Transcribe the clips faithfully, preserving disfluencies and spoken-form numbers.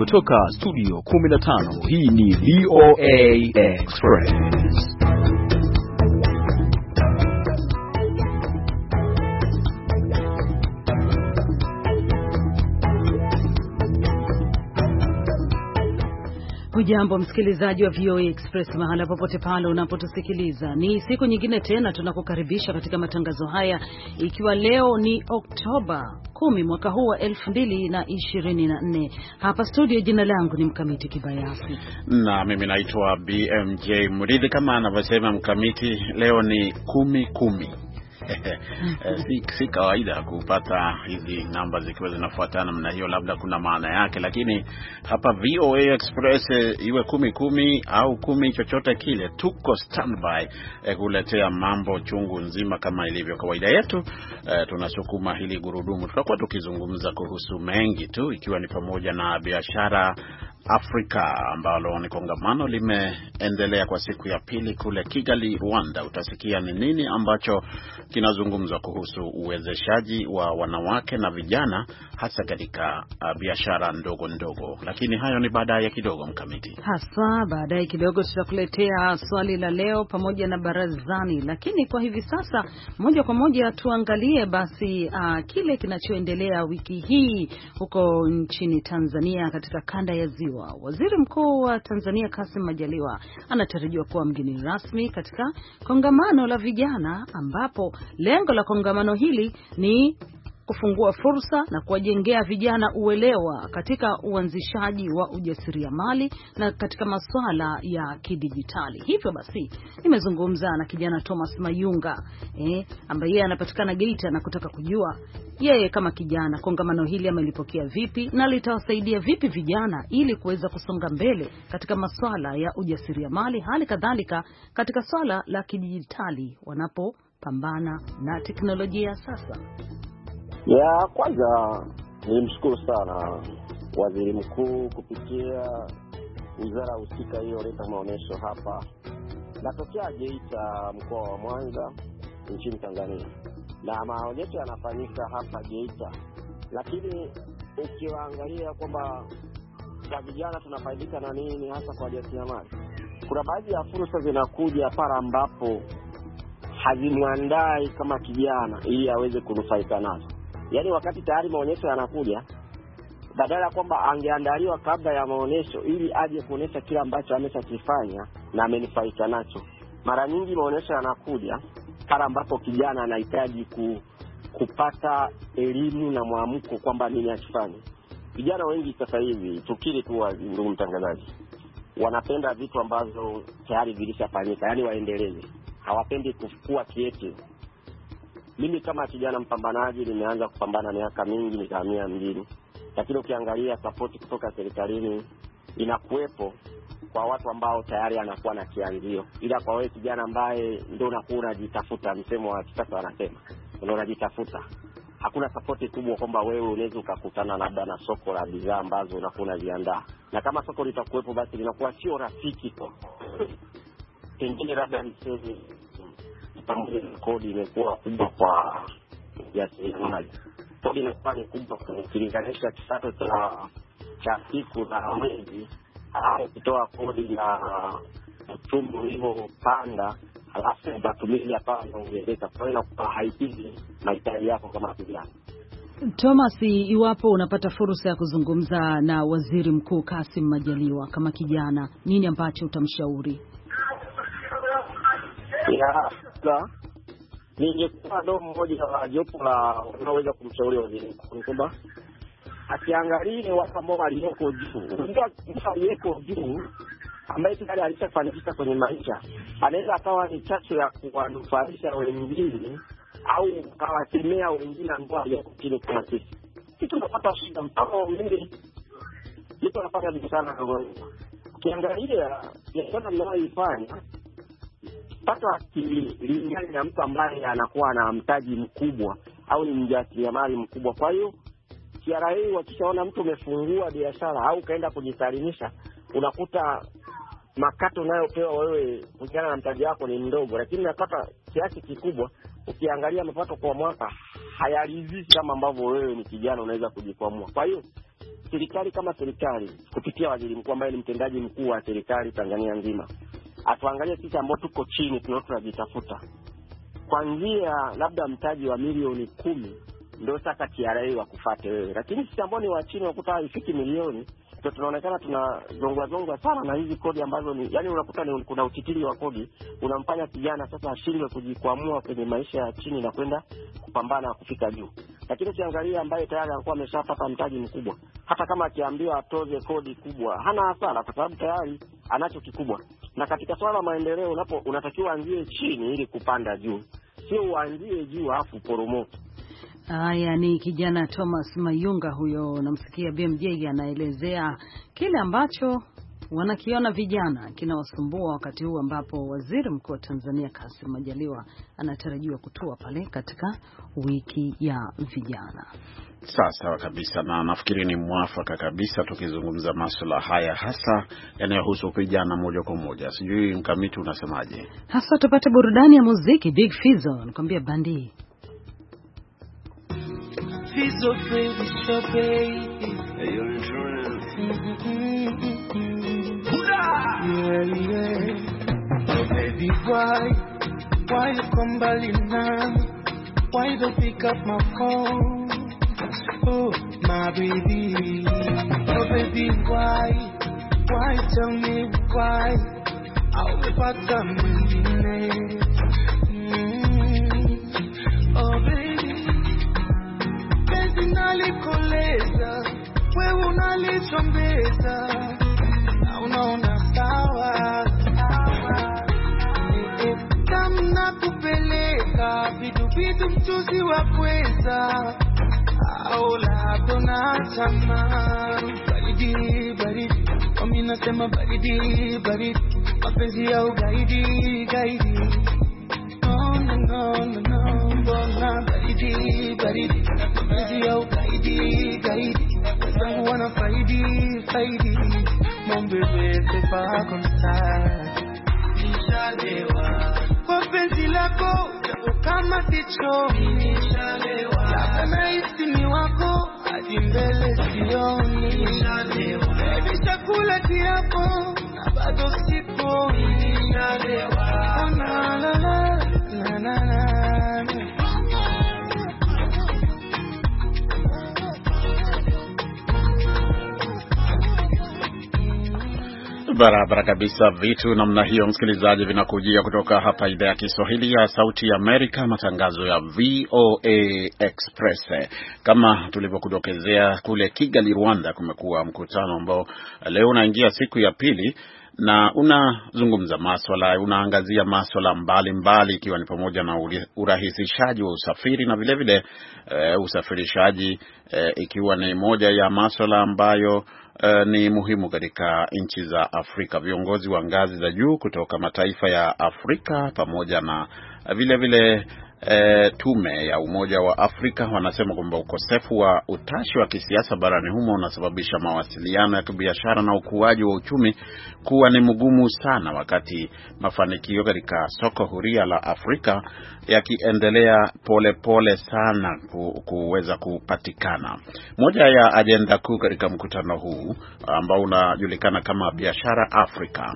kutoka studio kumi na tano, hii ni V O A Express. Hujambo msikilizaji wa V O A Express mahala popote pale unapotusikiliza. Ni siku nyingine tena tunakukaribisha katika matangazo haya, ikiwa leo ni Oktoba kumi mwaka huu wa elfu mbili na ishirini na nne. Hapa studio jina langu ni Mkamiti Kibayasi. Na mimi naitwa B M J Muridhi. Kama anavyosema Mkamiti, leo ni kumi kumi. si, si kawaida kupata hizi namba zikiwa zinafuatana namna hiyo, labda kuna maana yake, lakini hapa V O A Express iwe kumi kumi au kumi chochote kile, tuko standby eh, kuletea mambo chungu nzima kama ilivyo kawaida yetu. Eh, tunasukuma hili gurudumu, tutakuwa tukizungumza kuhusu mengi tu, ikiwa ni pamoja na biashara Afrika ambalo ni kongamano limeendelea kwa siku ya pili kule Kigali, Rwanda. Utasikia ni nini ambacho kinazungumzwa kuhusu uwezeshaji wa wanawake na vijana hasa katika uh, biashara ndogo ndogo. Lakini hayo ni baadaye kidogo, Mkamiti. Hasa baadaye kidogo tutakuletea swali la leo pamoja na barazani, lakini kwa hivi sasa moja kwa moja tuangalie basi uh, kile kinachoendelea wiki hii huko nchini Tanzania katika kanda ya Ziwa. Waziri Mkuu wa Tanzania Kassim Majaliwa anatarajiwa kuwa mgeni rasmi katika kongamano la vijana, ambapo lengo la kongamano hili ni kufungua fursa na kuwajengea vijana uelewa katika uanzishaji wa ujasiriamali na katika masuala ya kidijitali. Hivyo basi nimezungumza na kijana Thomas Mayunga eh, ambaye yeye anapatikana Geita, na kutaka kujua yeye kama kijana kongamano hili amelipokea vipi na litawasaidia vipi vijana ili kuweza kusonga mbele katika masuala ya ujasiriamali, hali kadhalika katika swala la kidijitali wanapopambana na teknolojia sasa. Ya kwanza nilimshukuru sana Waziri Mkuu kupitia wizara husika hiyo leta maonesho hapa. Natokea Geita, mkoa wa Mwanza, nchini Tanzania, na maonesho yanafanyika hapa Geita, lakini ukiwaangalia kwamba kwa vijana tunafaidika na nini hasa kwa jasiriamali, kuna baadhi ya fursa zinakuja pale ambapo hazimwandai kama kijana ili aweze kunufaika nazo. Yaani wakati tayari maonesho yanakuja, badala kwamba angeandaliwa kabla ya maonesho ili aje kuonesha kile ambacho ameshakifanya na amenufaika nacho. Mara nyingi maonesho yanakuja pale ambapo kijana anahitaji ku, kupata elimu na mwamko kwamba nini akifanya. Vijana wengi sasa hivi, tukiri tu ndugu mtangazaji, wanapenda vitu ambavyo tayari vilishafanyika, yani waendeleze. Hawapendi kufukua kieti. Mimi kama kijana mpambanaji nimeanza kupambana miaka mingi, nikahamia mjini. Lakini ukiangalia support kutoka serikalini inakuwepo kwa watu ambao tayari anakuwa na kianzio. Ila kwa wewe kijana ambaye ndio unakuwa unajitafuta, msemo wa kisasa wanasema, ndio unajitafuta, hakuna support kubwa kwamba wewe unaweza ukakutana labda na soko la bidhaa ambazo unakuwa unaziandaa. Na kama soko litakuwepo, basi linakuwa sio rafiki kwa. Pengine labda niseme pamoja na kodi imekuwa kubwa kwa jasiriamali. Kodi imekuwa ni kubwa ukilinganisha kipato cha cha siku na mwezi, au kutoa kodi na uchumi ulivyopanda, halafu matumizi hapa yanaongezeka, kwa hiyo haipigi mahitaji yako kama kijana. Thomas, iwapo unapata fursa ya kuzungumza na Waziri Mkuu Kassim Majaliwa kama kijana, nini ambacho utamshauri? Ya, la, ningekuwa ndo mmoja wa jopo la unaweza kumshauri Waziri Mkuu kwamba akiangalie watu ambao walioko juu, mtu aliyeko juu ambaye tayari alishafanikisha kwenye maisha, anaweza akawa ni chachu ya kuwanufaisha wengine au kawatemea wengine ambao walioko chini kama sisi. Kitu tunapata shida mtao mwingi, mtu anapata vitu sana kwa ukiangalia biashara mnayoifanya pato akilingana na mtu ambaye anakuwa na mtaji mkubwa au ni mjasiriamali mkubwa. Kwa hiyo C R A wakishaona mtu umefungua biashara au kaenda kujisalimisha, unakuta makato unayopewa wewe kulingana na mtaji wako ni mdogo, lakini unapata kiasi kikubwa. Ukiangalia mapato kwa mwaka hayaridhishi kama ambavyo wewe ni kijana unaweza kujikwamua. Kwa hiyo serikali kama serikali kupitia waziri mkuu ambaye ni mtendaji mkuu wa serikali Tanzania nzima, atuangalie sisi ambao tuko chini tunajitafuta. Kuanzia labda mtaji wa milioni kumi ndio sasa T R A wakufuate wewe. Lakini sisi ambao ni wa chini wakuta ifiki milioni, ndio tunaonekana tunazongwa zongwa sana na hizi kodi ambazo ni yani unakuta ni kuna utitiri wa kodi unamfanya kijana sasa ashindwe kujikwamua kwenye maisha ya chini na kwenda kupambana kufika juu. Lakini ukiangalia ambaye tayari alikuwa ameshapata mtaji mkubwa, hata kama akiambiwa atoze kodi kubwa hana hasara kwa sababu tayari anacho kikubwa. Na katika swala la maendeleo unapo unatakiwa anzie chini ili kupanda juu, sio uanzie juu afu poromoke. Haya ni kijana Thomas Mayunga huyo, namsikia B M J anaelezea kile ambacho wanakiona vijana kinawasumbua wakati huu ambapo Waziri Mkuu wa Tanzania Kassim Majaliwa anatarajiwa kutua pale katika wiki ya vijana. Sasa kabisa, na nafikiri ni mwafaka kabisa tukizungumza masuala haya hasa yanayohusu vijana moja kwa moja. Sijui Mkamiti unasemaje? Hasa tupate burudani ya muziki. Big Fizzo nakwambia Bandi. Fizzo baby, so baby, you're in trouble. Yeah, yeah. Oh baby, why, why you come back now? Why you don't pick up my phone? Oh my baby, oh baby, why, why tell me why? I'll be back to me. Oh baby, baby nalikoleza, wewe unalichombeza, na unaona sawa. Kama kupeleka vitu vitu mchuzi wa kweza, au labda unatama baridi baridi, mimi nasema baridi baridi, mapenzi ya ugaidi gaidi. No no no no no, mbona baridi baridi, mapenzi ya ugaidi gaidi, wenzangu wana faidi faidi. Mon bébé c'est pas comme ça, nishalewa kwa penzi lako kama ticho, nishalewa labda nahisi ni wako hadi mbele sioni, nishalewa baby chakula kiapo na bado sipo, nishalewa na la la la la la. Barabara kabisa, vitu namna hiyo msikilizaji vinakujia kutoka hapa idhaa ya Kiswahili ya Sauti ya Amerika, matangazo ya V O A Express. Kama tulivyokudokezea, kule Kigali Rwanda kumekuwa mkutano ambao leo unaingia siku ya pili na unazungumza masuala, unaangazia masuala mbalimbali ikiwa ni pamoja na urahisishaji wa usafiri na vile vile uh, usafirishaji uh, ikiwa ni moja ya masuala ambayo Uh, ni muhimu katika nchi za Afrika. Viongozi wa ngazi za juu kutoka mataifa ya Afrika pamoja na uh, vile vile E, tume ya Umoja wa Afrika wanasema kwamba ukosefu wa utashi wa kisiasa barani humo unasababisha mawasiliano ya kibiashara na ukuaji wa uchumi kuwa ni mgumu sana, wakati mafanikio katika soko huria la Afrika yakiendelea pole pole sana ku, kuweza kupatikana. Moja ya ajenda kuu katika mkutano huu ambao unajulikana kama Biashara Afrika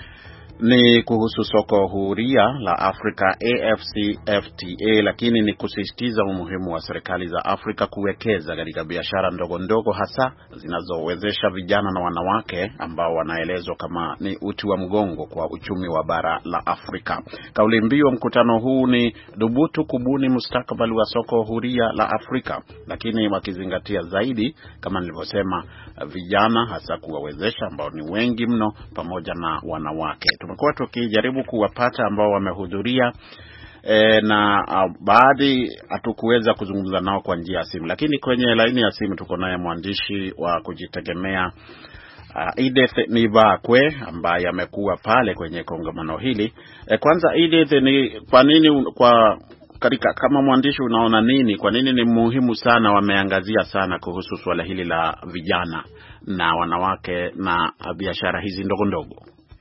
ni kuhusu soko huria la Afrika A F C F T A, lakini ni kusisitiza umuhimu wa serikali za Afrika kuwekeza katika biashara ndogo ndogo, hasa zinazowezesha vijana na wanawake ambao wanaelezwa kama ni uti wa mgongo kwa uchumi wa bara la Afrika. Kauli mbiu mkutano huu ni dhubutu kubuni mustakabali wa soko huria la Afrika, lakini wakizingatia zaidi kama nilivyosema vijana, hasa kuwawezesha ambao ni wengi mno, pamoja na wanawake. Tumekuwa tukijaribu kuwapata ambao wamehudhuria e, na uh, baadhi hatukuweza kuzungumza nao kwa njia ya simu, lakini kwenye laini ya simu tuko naye mwandishi wa kujitegemea uh, Edith Nibakwe ambaye amekuwa pale kwenye kongamano hili. E, kwanza Edith, ni kwa nini kwa katika kama mwandishi unaona nini, kwa nini ni muhimu sana wameangazia sana kuhusu swala hili la vijana na wanawake na biashara hizi ndogo ndogo?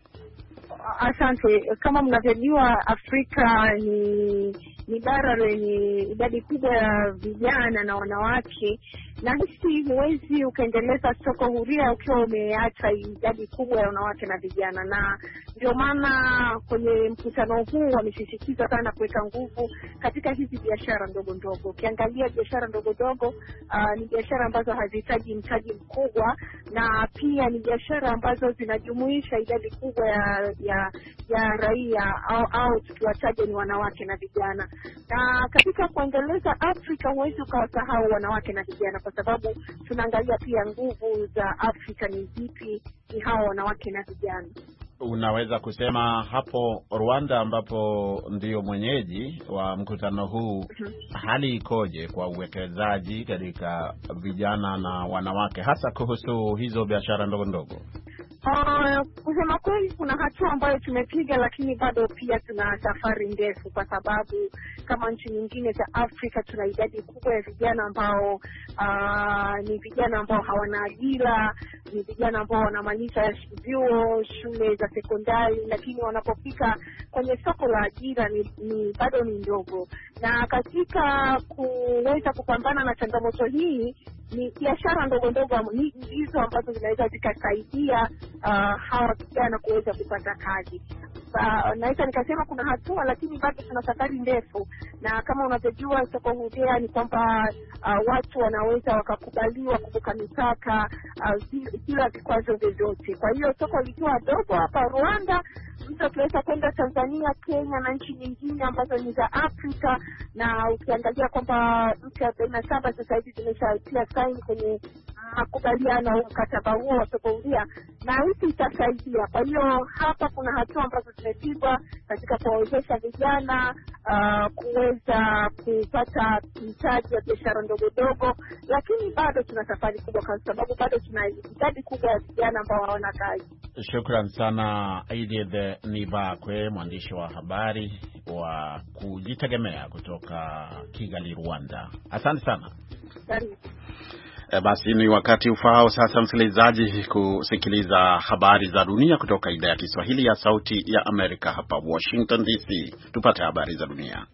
Asante. Kama mnavyojua, Afrika ni ni bara lenye idadi kubwa ya vijana na wanawake, na hisi huwezi ukaendeleza soko huria ukiwa umeacha idadi kubwa ya wanawake na vijana, na ndio maana kwenye mkutano huu wamesisitiza sana kuweka nguvu katika hizi biashara ndogo ndogo. Ukiangalia biashara ndogo ndogo uh, ni biashara ambazo hazihitaji mtaji mkubwa, na pia ni biashara ambazo zinajumuisha idadi kubwa ya ya, ya raia au, au tukiwataja ni wanawake na vijana. Na katika kuendeleza Afrika huwezi ukawasahau wanawake na vijana, kwa sababu tunaangalia pia nguvu za Afrika ni zipi, ni hawa wanawake na vijana. Unaweza kusema hapo Rwanda, ambapo ndio mwenyeji wa mkutano huu, mm-hmm. hali ikoje kwa uwekezaji katika vijana na wanawake, hasa kuhusu hizo biashara ndogo ndogo? Uh, kusema kweli kuna hatua ambayo tumepiga, lakini bado pia tuna safari ndefu, kwa sababu kama nchi nyingine za Afrika tuna idadi kubwa ya vijana ambao uh, ni vijana ambao hawana ajira, ni vijana ambao wanamaliza vyuo, shule za sekondari, lakini wanapofika kwenye soko la ajira ni, ni bado ni ndogo. Na katika kuweza kupambana na changamoto hii, ni biashara ndogo ndogo hizo ambazo zinaweza zikasaidia uh, hawa vijana kuweza kupata kazi. Uh, naweza nikasema kuna hatua, lakini bado tuna safari ndefu. Na kama unavyojua soko huria ni kwamba uh, watu wanaweza wakakubaliwa kuvuka mipaka uh, bila vikwazo vyovyote. Kwa hiyo soko likiwa dogo hapa Rwanda, mtu akiweza kwenda Tanzania, Kenya na nchi nyingine ambazo ni za Afrika, na ukiangalia kwamba nchi arobaini na saba sasa hivi zimeshatia saini kwenye makubaliano au mkataba huo wa soko huria, na hii itasaidia. Kwa hiyo hapa kuna hatua ambazo zimepigwa katika kuwawezesha vijana uh, kuweza kupata mtaji wa biashara ndogo ndogo, lakini bado tuna safari kubwa kwa sababu bado tuna idadi kubwa ya vijana ambao hawana kazi. Shukran sana Edith Nibakwe, mwandishi wa habari wa kujitegemea kutoka Kigali, Rwanda. Asante sana. Karibu. E, basi ni wakati ufao sasa, msikilizaji, kusikiliza habari za dunia kutoka idhaa ya Kiswahili ya Sauti ya Amerika hapa Washington D C. Tupate habari za dunia.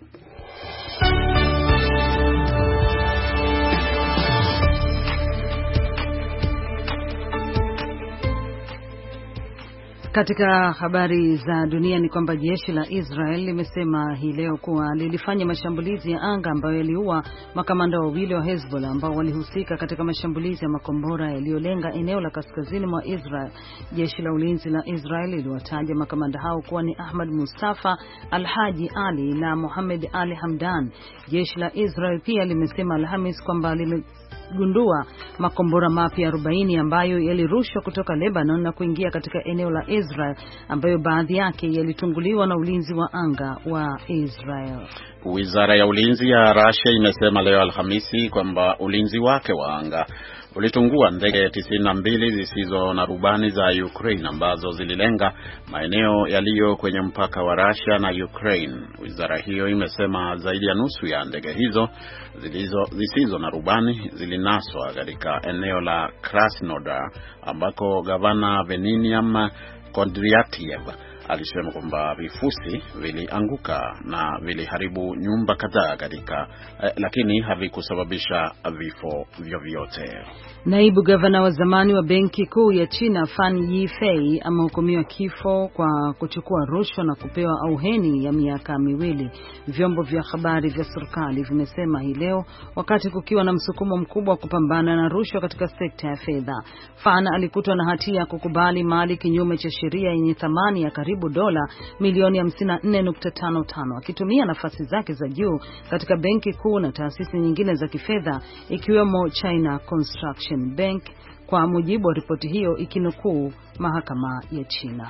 Katika habari za dunia ni kwamba jeshi la Israel limesema hii leo kuwa lilifanya mashambulizi ya anga ambayo yaliua makamanda wawili wa Hezbollah ambao walihusika katika mashambulizi ya makombora yaliyolenga eneo la kaskazini mwa Israel. Jeshi la ulinzi la Israel liliwataja makamanda hao kuwa ni Ahmad Mustafa Al-Haji Ali na Mohamed Ali Hamdan. Jeshi la Israel pia limesema Alhamis kwamba lime gundua makombora mapya arobaini ambayo yalirushwa kutoka Lebanon na kuingia katika eneo la Israel, ambayo baadhi yake yalitunguliwa na ulinzi wa anga wa Israel. Wizara ya ulinzi ya Russia imesema leo Alhamisi kwamba ulinzi wake wa anga ulitungua ndege tisini na mbili zisizo na rubani za Ukraine ambazo zililenga maeneo yaliyo kwenye mpaka wa Russia na Ukraine. Wizara hiyo imesema zaidi ya nusu ya ndege hizo zilizo zisizo na rubani zilinaswa katika eneo la Krasnodar ambako gavana Veniniam Kondratiev alisema kwamba vifusi vilianguka na viliharibu nyumba kadhaa katika eh, lakini havikusababisha vifo vyovyote. Naibu gavana wa zamani wa benki kuu ya China Fan Yifei amehukumiwa kifo kwa kuchukua rushwa na kupewa auheni ya miaka miwili, vyombo vya habari vya serikali vimesema hii leo, wakati kukiwa na msukumo mkubwa wa kupambana na rushwa katika sekta ya fedha. Fan alikutwa na hatia ya kukubali mali kinyume cha sheria yenye thamani ya karibu dola milioni hamsini na nne nukta tano tano akitumia nafasi zake za juu katika benki kuu na taasisi nyingine za kifedha ikiwemo China Construction Bank, kwa mujibu wa ripoti hiyo ikinukuu mahakama ya China.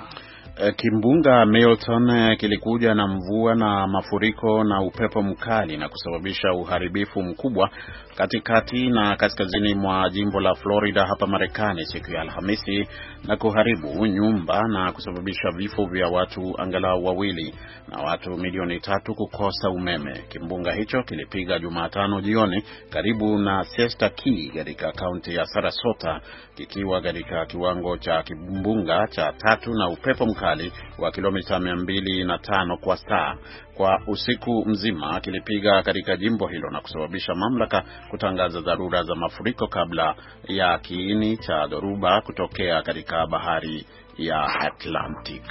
Kimbunga Milton kilikuja na mvua na mafuriko na upepo mkali na kusababisha uharibifu mkubwa katikati na kaskazini mwa jimbo la Florida hapa Marekani siku ya Alhamisi, na kuharibu nyumba na kusababisha vifo vya watu angalau wawili na watu milioni tatu kukosa umeme. Kimbunga hicho kilipiga Jumatano jioni karibu na Siesta Key katika kaunti ya Sarasota, kikiwa katika kiwango cha kimbunga cha tatu na upepo mkali mkali wa kilomita mia mbili na tano kwa saa kwa usiku mzima kilipiga katika jimbo hilo na kusababisha mamlaka kutangaza dharura za mafuriko kabla ya kiini cha dhoruba kutokea katika bahari ya Atlantic.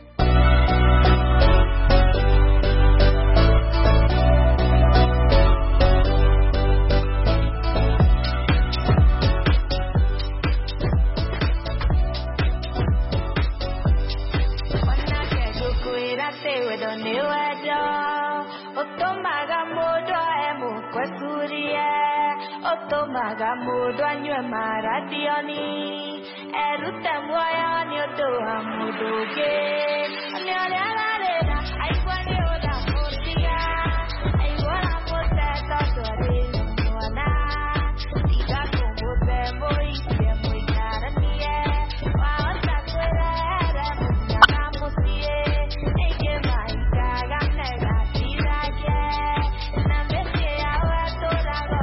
Otomaga mudo anywe maradioni eruta moyo ni otoa mudoge ani ararera aikwani oda potia aiwala poteta tore mwana tiga como bembo ike muy caranie wata kwera munya mosie eke mai kaga nega tiraje na mete awa toda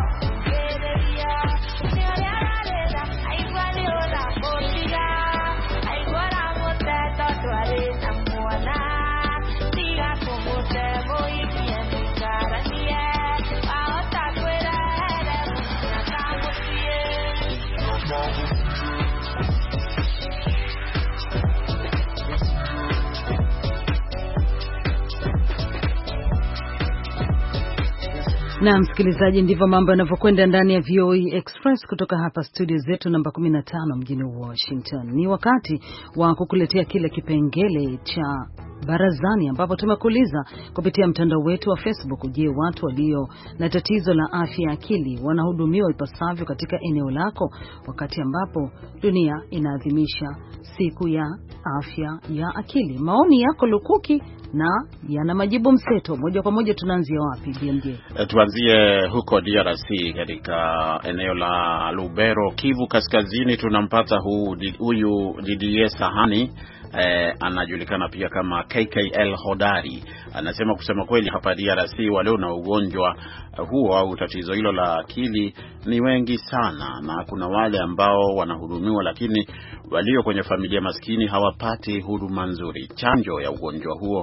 Na msikilizaji, ndivyo mambo yanavyokwenda ndani ya V O A Express kutoka hapa studio zetu namba kumi na tano mjini Washington. Ni wakati wa kukuletea kile kipengele cha barazani ambapo tumekuuliza kupitia mtandao wetu wa Facebook, je, watu walio na tatizo la afya ya akili wanahudumiwa ipasavyo katika eneo lako wakati ambapo dunia inaadhimisha siku ya afya ya akili? Maoni yako lukuki na yana majibu mseto. Moja kwa moja tunaanzia wapi B M J? E, tuanzie huko D R C katika eneo la Lubero, Kivu Kaskazini. Tunampata huyu Didier Sahani. Eh, anajulikana pia kama K K L Hodari. Anasema kusema kweli hapa D R C walio na ugonjwa huo au tatizo hilo la akili ni wengi sana, na kuna wale ambao wanahudumiwa lakini walio kwenye familia maskini hawapati huduma nzuri. Chanjo ya ugonjwa huo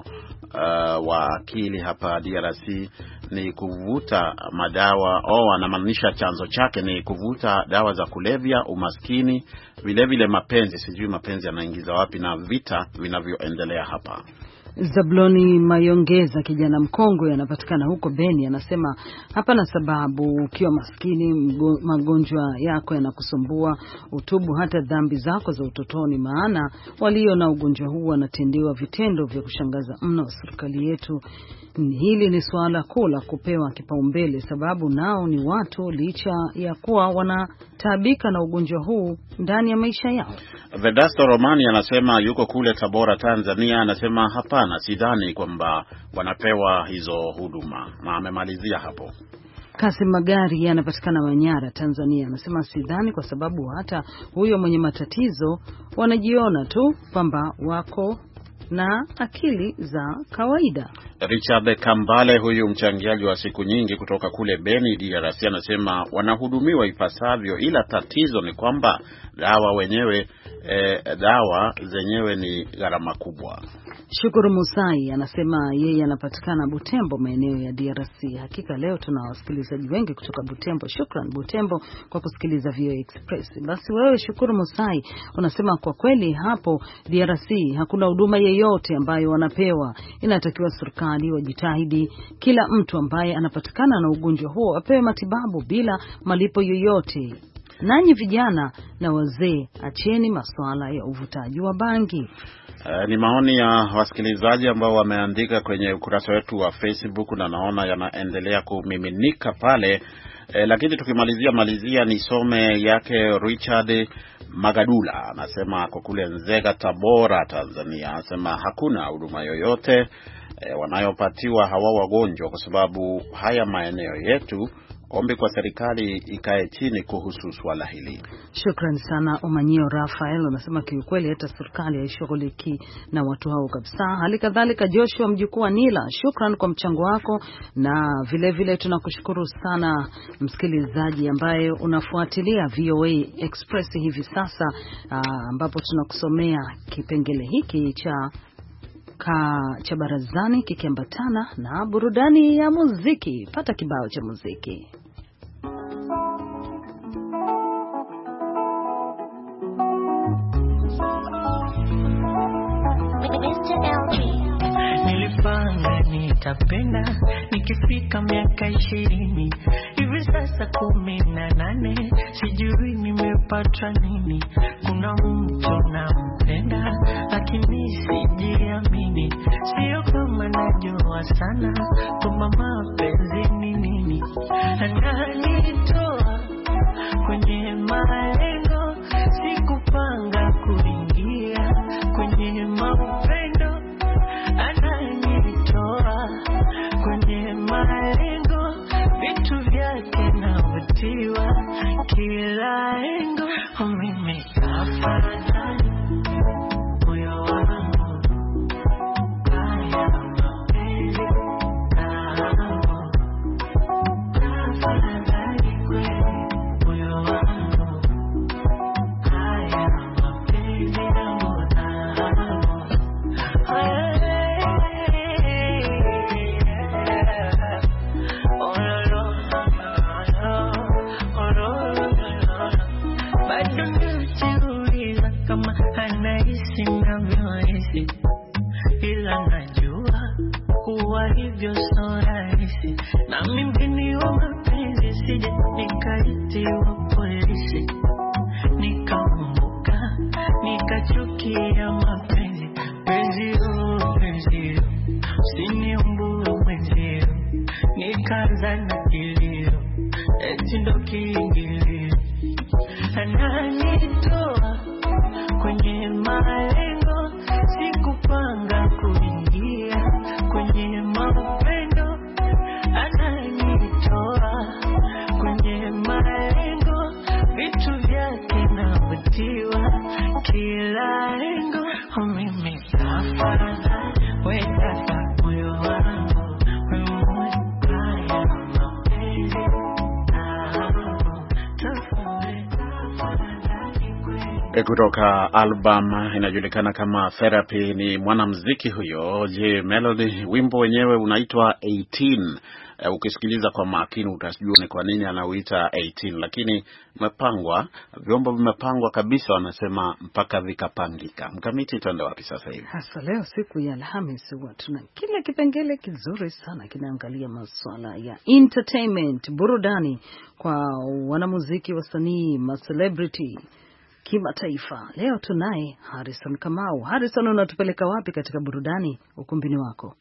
uh, wa akili hapa D R C ni kuvuta madawa au anamaanisha chanzo chake ni kuvuta dawa za kulevya, umaskini, vile vile mapenzi, sijui mapenzi yanaingiza wapi, na vita vinavyoendelea hapa. Zabloni Mayongeza, kijana mkongwe, anapatikana huko Beni, anasema hapana sababu ukiwa maskini mgo, magonjwa yako yanakusumbua, utubu hata dhambi zako za utotoni, maana walio na ugonjwa huu wanatendewa vitendo vya kushangaza mno. Serikali yetu, hili ni swala kuu la kupewa kipaumbele, sababu nao ni watu licha ya kuwa wanataabika na ugonjwa huu ndani ya maisha yao. Vedasto Romani anasema yuko kule Tabora, Tanzania, anasema hapana, sidhani kwamba wanapewa hizo huduma, na amemalizia hapo. Kasim Magari anapatikana Manyara, Tanzania, anasema sidhani kwa sababu hata huyo mwenye matatizo wanajiona tu kwamba wako na akili za kawaida. Richard Kambale, huyu mchangiaji wa siku nyingi kutoka kule Beni D R C, anasema wanahudumiwa ipasavyo, ila tatizo ni kwamba dawa wenyewe eh, dawa zenyewe ni gharama kubwa. Shukuru Musai anasema yeye anapatikana Butembo, maeneo ya D R C. Hakika leo tuna wasikilizaji wengi kutoka Butembo. Shukran Butembo kwa kusikiliza V O A Express. Basi wewe Shukuru Musai unasema kwa kweli hapo D R C hakuna huduma yeyote ambayo wanapewa. Inatakiwa serikali wajitahidi, kila mtu ambaye anapatikana na ugonjwa huo apewe matibabu bila malipo yoyote. Nanyi vijana na wazee, acheni masuala ya uvutaji wa bangi. Uh, ni maoni ya wasikilizaji ambao wameandika kwenye ukurasa wetu wa Facebook na naona yanaendelea kumiminika pale. Eh, lakini tukimalizia malizia nisome yake Richard Magadula, anasema kwa kule Nzega, Tabora, Tanzania, anasema hakuna huduma yoyote eh, wanayopatiwa hawa wagonjwa kwa sababu haya maeneo yetu ombi kwa serikali ikae chini kuhusu swala hili. Shukrani sana Omanyio Rafael, unasema kiukweli hata serikali haishughuliki na watu hao kabisa. Hali kadhalika Joshua mjukuu wa Nila, shukrani kwa mchango wako, na vile vile tunakushukuru sana msikilizaji ambaye unafuatilia V O A Express hivi sasa, ambapo tunakusomea kipengele hiki cha ka cha barazani kikiambatana na burudani ya muziki. Pata kibao cha muziki. Nilipanga nitapenda nikifika miaka ishirini, hivi sasa kumi na nane, sijui nimepata nini. Kuna mtu nampenda lakini sijiamini, sio kama najua sana kama mapenzi ni nini. Ananitoa kwenye malengo, sikupanga kuingia kwenye mapendo. Ananitoa kwenye malengo, vitu vyake navutiwa kila engo. Mimi afadhali moyo wangu haya mapenzi nao. Afadhali kweli moyo wangu haya mapenzi nao. Kama anahisi navyohisi, ila najua kuwa hivyo so rahisi. Na mimi wa mapenzi sije nikaitiwa polisi, nikakumbuka nikachukia mapenzi. Penzio, penzio, usiniumbue mwenzio, nikaanza na kilio, eti ndo kiingilio. Ananitoa kwenye malengo, sikupanga kuingia kwenye mapendo. Ananitoa kwenye malengo, vitu vyake navutiwa kila engo. Mimi afadhali wenda moyo wangu wewe haya mapenzi kutoka album inajulikana kama Therapy. Ni mwanamuziki huyo J Melody, wimbo wenyewe unaitwa eighteen. Uh, ukisikiliza kwa makini utajua ni kwa nini anauita eighteen, lakini umepangwa, vyombo vimepangwa kabisa, wanasema mpaka vikapangika. Mkamiti, tuende wapi sasa hivi? Hasa leo siku ya Alhamisi huwa tuna kile kipengele kizuri sana kinaangalia masuala ya entertainment, burudani kwa wanamuziki, wasanii, ma celebrity kimataifa. Leo tunaye Harrison Kamau. Harrison, unatupeleka wapi katika burudani ukumbini wako?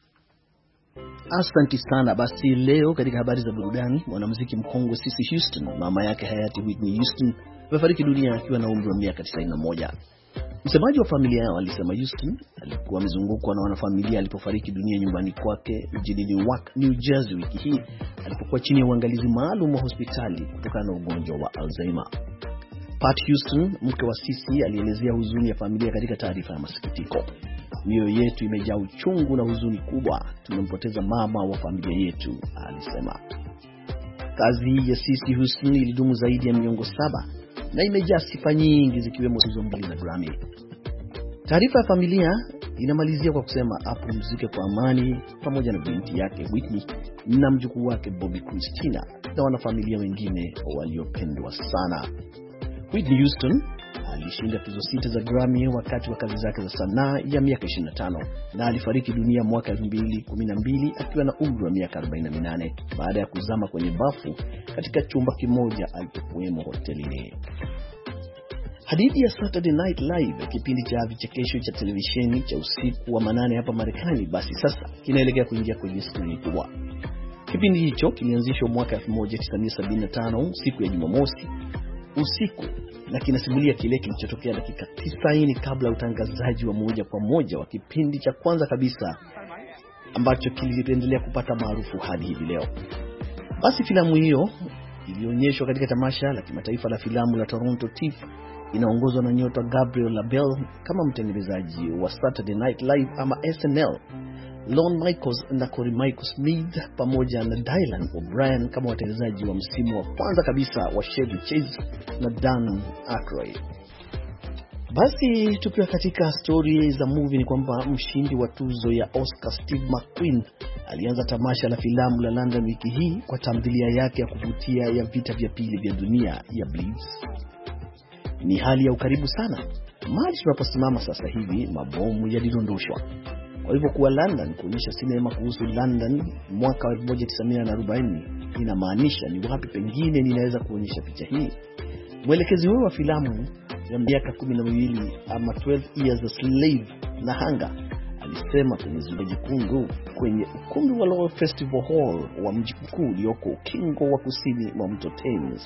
Asante sana. Basi leo katika habari za burudani, mwanamuziki mkongwe Cissy Houston, mama yake hayati Whitney Houston, amefariki dunia akiwa na umri wa miaka tisini na moja. Msemaji wa familia yao alisema Houston alikuwa amezungukwa na wanafamilia alipofariki dunia nyumbani kwake mjini Newark, New Jersey wiki hii alipokuwa chini ya uangalizi maalum wa hospitali kutokana na ugonjwa wa Alzheimer. Pat Houston, mke wa Cissy, alielezea huzuni ya familia katika taarifa ya masikitiko. Mioyo yetu imejaa uchungu na huzuni kubwa, tumempoteza mama wa familia yetu, alisema. Kazi ya Cissy Houston ilidumu zaidi ya miongo saba na imejaa sifa nyingi zikiwemo tuzo mbili za Grammy. Taarifa ya familia inamalizia kwa kusema apumzike kwa amani pamoja na binti yake Whitney na mjukuu wake Bobby Christina na wanafamilia wengine waliopendwa sana. Whitney Houston alishinda tuzo sita za Grammy wakati wa kazi zake za sanaa ya miaka ishirini na tano na alifariki dunia mwaka elfu mbili kumi na mbili akiwa na umri wa miaka arobaini na minane baada ya kuzama kwenye bafu katika chumba kimoja alipokuwemo hotelini. Hadithi ya Saturday Night Live, kipindi cha vichekesho cha televisheni cha usiku wa manane hapa Marekani, basi sasa kinaelekea kuingia kwenye skrini kubwa. Kipindi hicho kilianzishwa mwaka elfu moja tisa sabini na tano siku ya Jumamosi usiku na kinasimulia kile kilichotokea dakika tisini kabla ya utangazaji wa moja kwa moja wa kipindi cha kwanza kabisa ambacho kiliendelea kupata maarufu hadi hivi leo. Basi filamu hiyo iliyoonyeshwa katika tamasha la kimataifa la filamu la Toronto TIFF inaongozwa na nyota Gabriel Labelle kama mtengenezaji wa Saturday Night Live ama S N L, Lorne Michaels na Corey Michael Smith pamoja na Dylan O'Brien kama watengenezaji wa msimu wa kwanza kabisa wa Chevy Chase na Dan Aykroyd. Basi tukiwa katika story za movie ni kwamba mshindi wa tuzo ya Oscar Steve McQueen alianza tamasha la filamu la London wiki hii kwa tamthilia yake ya kuvutia ya vita vya pili vya dunia ya Blitz. Ni hali ya ukaribu sana. Mahali tunaposimama sasa hivi mabomu yalidondoshwa. Kwa hivyo kuwa London kuonyesha sinema kuhusu London mwaka wa elfu moja tisa mia arobaini inamaanisha ni wapi pengine ninaweza kuonyesha picha hii. Mwelekezi huyo wa filamu ya miaka kumi na miwili ama twelve years a slave na Hanga alisema kwenye zulia jekundu kwenye ukumbi wa Royal Festival Hall wa mji mkuu ulioko ukingo wa kusini mwa mto Thames.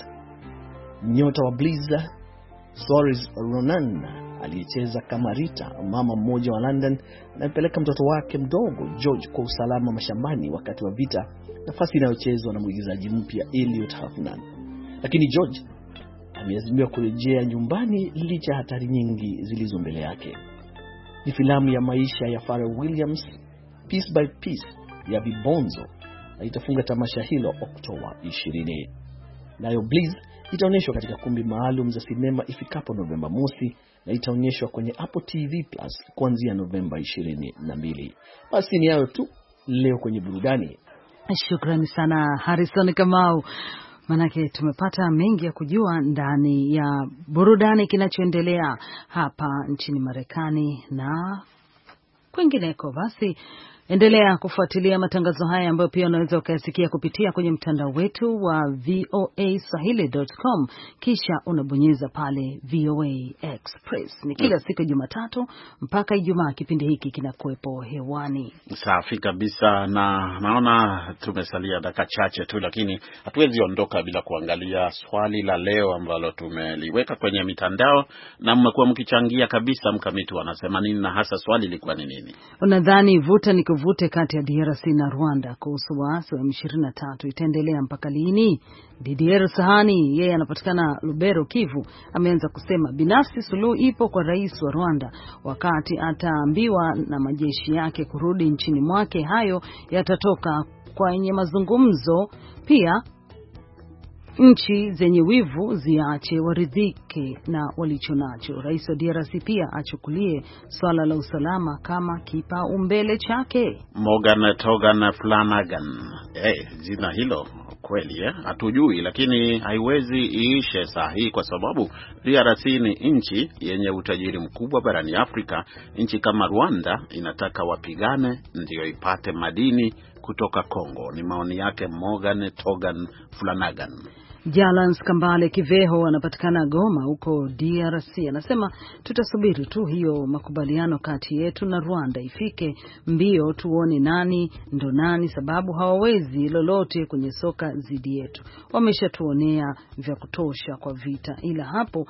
Nyota wa Blitz Saoirse Ronan aliyecheza kama Rita, mama mmoja wa London, anapeleka mtoto wake mdogo George kwa usalama mashambani wakati wa vita, nafasi inayochezwa na mwigizaji mpya Elliot Huffman. Lakini George ameazimia kurejea nyumbani licha ya hatari nyingi zilizo mbele yake. Ni filamu ya maisha ya Pharrell Williams, Piece by Piece ya Vibonzo, na itafunga tamasha hilo Oktoba ishirini. Nayo Blitz itaonyeshwa katika kumbi maalum za sinema ifikapo Novemba mosi na itaonyeshwa kwenye Apple T V Plus kuanzia Novemba ishirini na mbili. Basi ni hayo tu leo kwenye burudani. Shukrani sana Harrison Kamau. Manake tumepata mengi ya kujua ndani ya burudani kinachoendelea hapa nchini Marekani na kwingineko. Basi endelea kufuatilia matangazo haya ambayo pia unaweza ukayasikia kupitia kwenye mtandao wetu wa v o a swahili dot com, kisha unabonyeza pale V O A Express. Ni kila siku Jumatatu mpaka Ijumaa kipindi hiki kinakuepo hewani. Safi kabisa, na naona tumesalia dakika chache tu, lakini hatuwezi ondoka bila kuangalia swali la leo ambalo tumeliweka kwenye mitandao na mmekuwa mkichangia kabisa. Mkamiti anasema nini na hasa swali lilikuwa ni nini? Unadhani vuta ni kuvute kati ya D R C na Rwanda kuhusu waasi wa M ishirini na tatu itaendelea mpaka lini? Didier Sahani, yeye anapatikana Lubero, Kivu, ameanza kusema binafsi suluhu ipo kwa rais wa Rwanda wakati ataambiwa na majeshi yake kurudi nchini mwake, hayo yatatoka kwenye mazungumzo. Pia nchi zenye wivu ziache waridhike na walichonacho. Rais wa D R C pia achukulie swala la usalama kama kipaumbele chake. Morgan Togan Flanagan. Eh, jina hilo kweli eh, hatujui, lakini haiwezi iishe saa hii kwa sababu D R C ni nchi yenye utajiri mkubwa barani Afrika. Nchi kama Rwanda inataka wapigane ndio ipate madini kutoka Kongo. Ni maoni yake Morgan Togan Flanagan. Jalans Kambale Kiveho anapatikana Goma huko D R C, anasema tutasubiri tu hiyo makubaliano kati yetu na Rwanda ifike mbio tuone nani ndo nani, sababu hawawezi lolote kwenye soka zidi yetu. Wameshatuonea vya kutosha kwa vita, ila hapo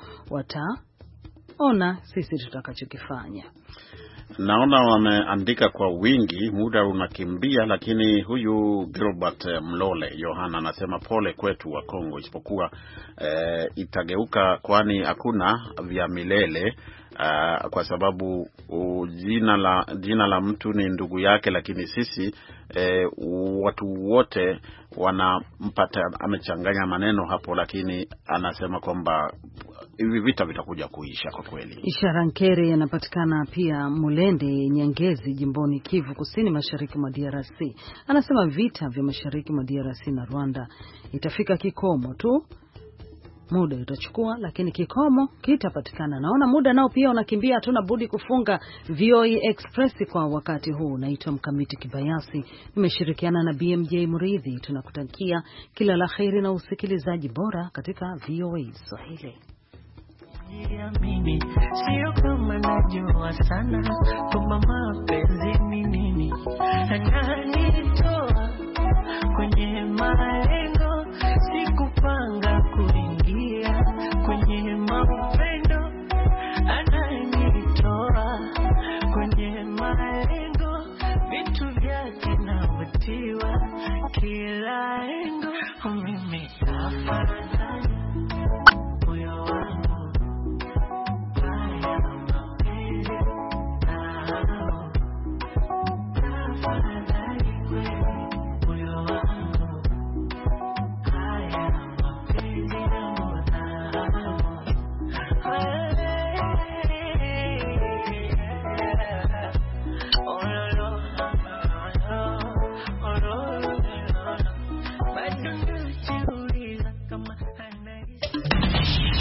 wataona sisi tutakachokifanya. Naona wameandika kwa wingi, muda unakimbia, lakini huyu Gilbert Mlole Yohana anasema pole kwetu wa Kongo, isipokuwa e, itageuka kwani hakuna vya milele. Uh, kwa sababu uh, jina la jina la mtu ni ndugu yake, lakini sisi eh, watu wote wanampata. Amechanganya maneno hapo, lakini anasema kwamba hivi vita vitakuja kuisha kwa kweli. Ishara Nkere anapatikana pia Mulende Nyangezi, jimboni Kivu Kusini, mashariki mwa D R C. Anasema vita vya mashariki mwa D R C na Rwanda itafika kikomo tu. Muda utachukua lakini kikomo kitapatikana. Naona muda nao pia unakimbia, hatuna budi kufunga V O A Express kwa wakati huu. Naitwa Mkamiti Kibayasi, nimeshirikiana na B M J Muridhi. Tunakutakia kila la kheri na usikilizaji bora katika V O A Swahili. Mimi sio kama najua sana kwa mapenzi ni nini, ananitoa